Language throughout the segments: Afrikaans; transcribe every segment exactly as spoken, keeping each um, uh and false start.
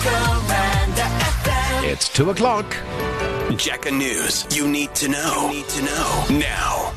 It's two o'clock. Jacka News. You need to know. You need to know. Now.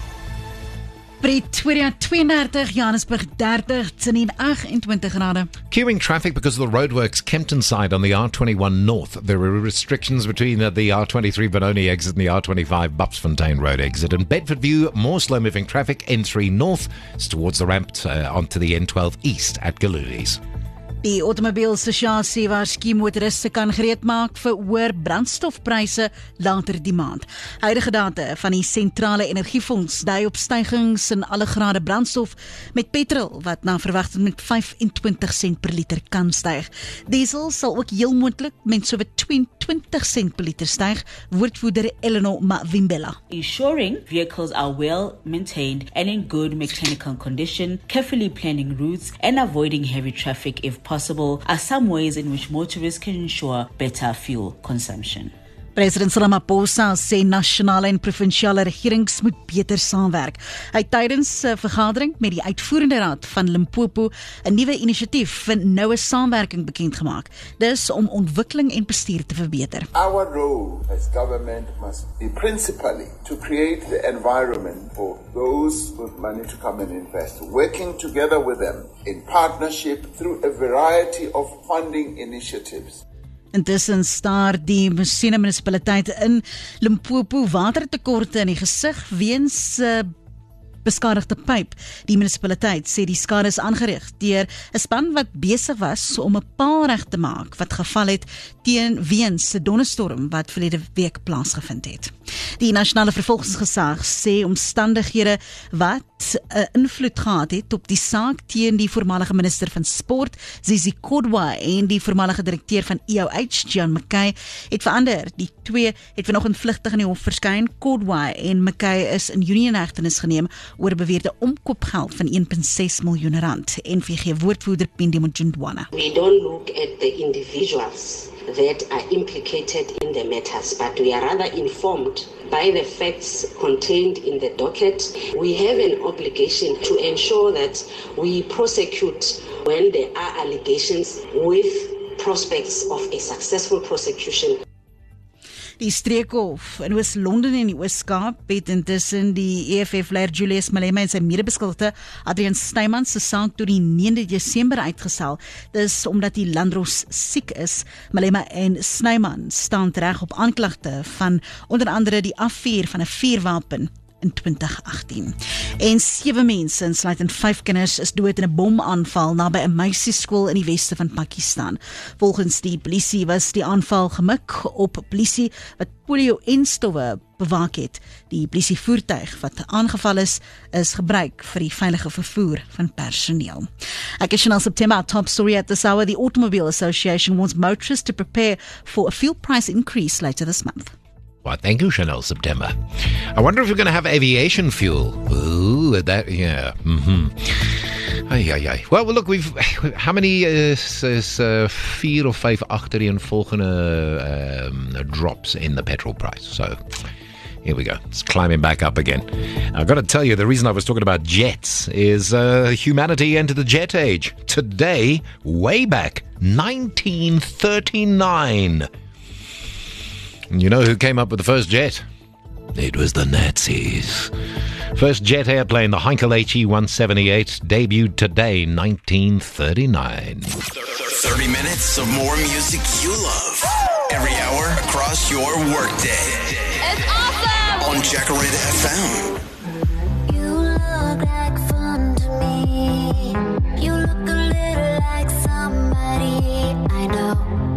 Pretoria tweeëndertig, Johannesburg dertig, Tsenin agt-en-twintig grade. Queuing traffic because of the roadworks Kempton side on the R twenty-one North. There are restrictions between uh, the R twenty-three Benoni exit and the R twenty-five Bupsfontein Road exit. In Bedford View, more slow-moving traffic. N three North is towards the ramp uh, onto the N twelve East at Galulies. Die Automobielassosiasie waarsku motoriste kan gereed maak vir hoër brandstofpryse later die maand. Huidige data van die Sentrale Energiefonds dui op stygings in alle grade brandstof, met petrol wat na verwagting met vyf-en-twintig sent per liter kan styg. Diesel sal ook heel moontlik met sowat twee-en-twintig sent per liter styg, woordvoerder Eleanor Mavimbela. Ensuring vehicles are well maintained and in good mechanical condition, carefully planning routes and avoiding heavy traffic if possible are some ways in which motorists can ensure better fuel consumption. President Ramaphosa sê nasionale en provinsiale regerings moet beter saamwerk. Hy het tydens 'n vergadering met die uitvoerende raad van Limpopo 'n nuwe inisiatief vir noue saamwerking bekend gemaak. Dis om ontwikkeling en bestuur te verbeter. Our role as government must be principally to create the environment for those with money to come and invest, working together with them in partnership through a variety of funding initiatives. Intussen staar die Musina munisipaliteit in Limpopo watertekorte in die gesig weens uh, beskadigde pyp. Die munisipaliteit sê die skade is aangerig deur 'n span wat besig was om 'n paal reg te maak wat geval het teen weens 'n donderstorm wat verlede week plaasgevind het. Die nasionale vervolgingsgesag sê omstandighede wat 'n uh, invloed gehad het op die saak teen die voormalige minister van sport, Zizi Kodwa, en die voormalige direkteur van E O H, John McKay, het verander. Die twee het vanoggend vlugtig in die hof verskyn. Kodwa en McKay is in Junie in hegtenis geneem oor beweerde omkoopgeld van een komma ses miljoen rand. N V G-woordvoerder Pindi Mujindwana. We don't look at the individuals that are implicated in the matters, but we are rather informed by the facts contained in the docket. We have an obligation to ensure that we prosecute when there are allegations with prospects of a successful prosecution. Die streekhof in Oos-London en die Oos-Kaap het intussen die E F F-leier Julius Malema en sy medebeskuldigde Adrian Snyman se saak tot die negende Desember uitgestel. Dis omdat die Landros siek is. Malema en Snyman staan reg op aanklagte van onder andere die afvuur van 'n vuurwapen in twintig agttien. En sewe mense, insluitend vyf kinders, is dood in 'n bomaanval naby 'n meisieskool in die weste van Pakistan. Volgens die polisie was die aanval gemik op polisie wat polio en stowwe bewaak het. Die polisievoertuig wat aangeval is, is gebruik vir die veilige vervoer van personeel. Ek is Chanel September, top story at this hour. The Automobile Association wants motorists to prepare for a fuel price increase later this month. Well, thank you, Chanel September. I wonder if we're going to have aviation fuel. Ooh, that, yeah. Mm-hmm. Ay, ay, ay. Well, look, we've, how many is, is uh, vier of vijf achtereenvolgende um, drops in the petrol price? So, here we go. It's climbing back up again. I've got to tell you, the reason I was talking about jets is uh, humanity entered the jet age. Today, way back, nineteen thirty-nine. You know who came up with the first jet? It was the Nazis. First jet airplane, the Heinkel H E one seventy-eight, debuted today, nineteen thirty-nine. thirty minutes of more music you love. Every hour across your workday. It's awesome! On Jacaranda F M. You look like fun to me. You look a little like somebody I know.